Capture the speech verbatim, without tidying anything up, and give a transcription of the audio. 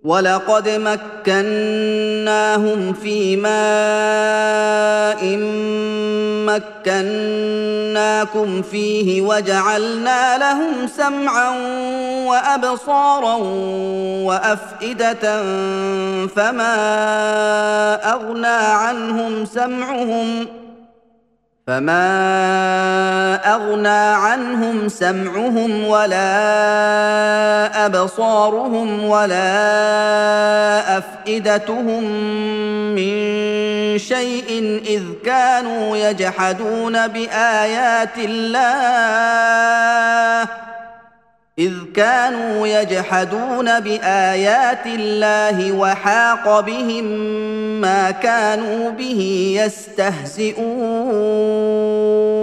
وَلَقَدْ مَكَّنَّاهُمْ فِي مَاءٍ مَّكَّنَّاكُمْ فِيهِ وَجَعَلْنَا لَهُمْ سَمْعًا وَأَبْصَارًا وَأَفْئِدَةً فَمَا أَغْنَىٰ عَنْهُمْ سَمْعُهُمْ فما أغنى عنهم سمعهم ولا أبصارهم ولا أفئدتهم من شيء إذ كانوا يجحدون بآيات الله إذ كانوا يجحدون بآيات الله وحاق بهم ما كانوا به يستهزئون